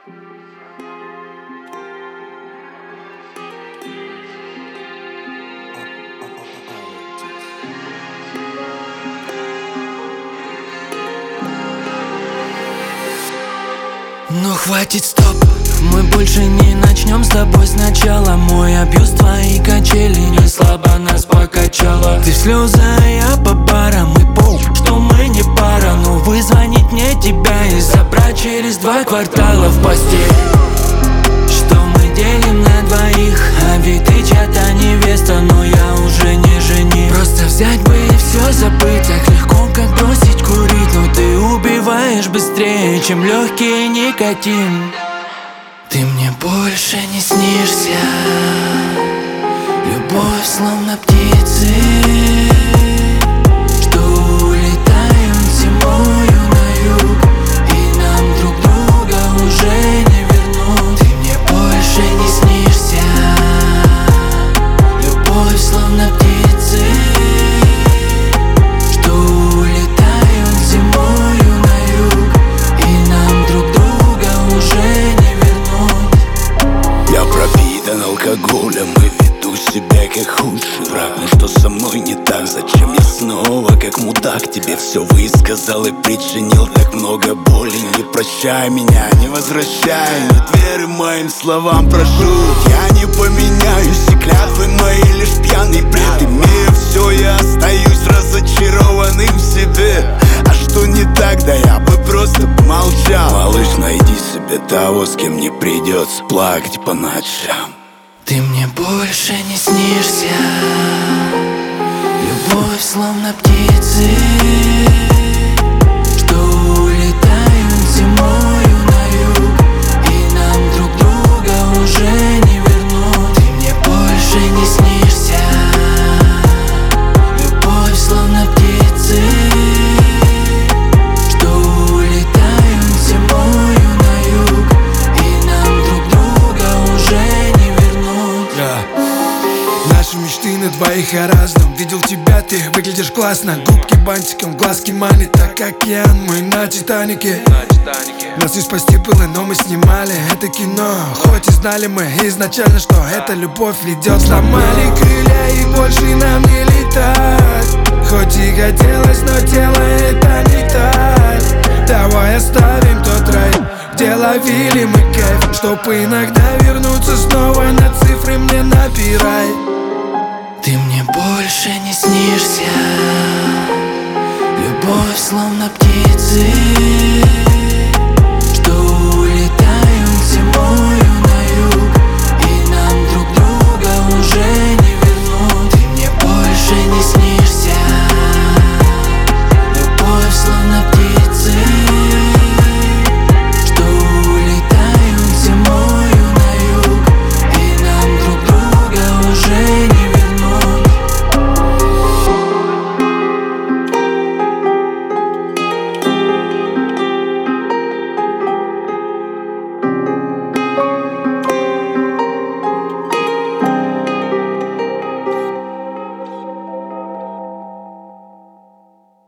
Ну хватит, стоп, мы больше не начнем с тобой сначала. Мой абьюз, твои качели не слабо нас покачало. Ты в слезы, а я по барам, и пол, что мы не пара. Ну вызвонить мне тебя и забрать через 2 квартала в постель. Что мы делим на двоих, а ведь ты чья-то невеста, но я уже не жених. Просто взять бы и все забыть, так легко, как бросить курить. Но ты убиваешь быстрее, чем легкий никотин. Ты мне больше не снишься, любовь словно птицы, что улетают зимою на юг, и нам друг друга уже не вернуть. Ты мне больше не снишься, любовь словно птицы, что улетают зимою на юг, и нам друг друга уже не вернуть. Я пропитан алкоголем и веду себя как худший враг. Ну что со мной не так? Зачем я снова как мудак тебе все высказал и причинил так много боли? Не прощай меня, не возвращай, не веры моим словам, прошу. Я не поменяюсь, и клятвы мои лишь пьяный бред. Имея все, я остаюсь разочарованным в себе. А что не так, да я бы просто помолчал. Малыш, найди себе того, с кем не придется плакать по ночам. Ты мне больше не снишься, любовь словно птицы, что улетают зимою на юг, и нам друг друга уже не вернуть. Ты мне больше не снишься, любовь словно птицы, что улетают зимою на юг, и нам друг друга уже не вернуть. Наши мечты на двоих о разном. Видел тебя, ты выглядишь классно. Губки бантиком, глазки манит, так как океан мой на Титанике. Нас не спасти было, но мы снимали это кино. Хоть и знали мы изначально, что эта любовь ведет. Сломали крылья и больше нам не летать. Хоть и хотелось, но тело это не так. Давай оставим тот рай, где ловили мы кайф, чтоб иногда вернуться снова, на цифры мне набирай. Ты мне больше не снишься, любовь словно птицы,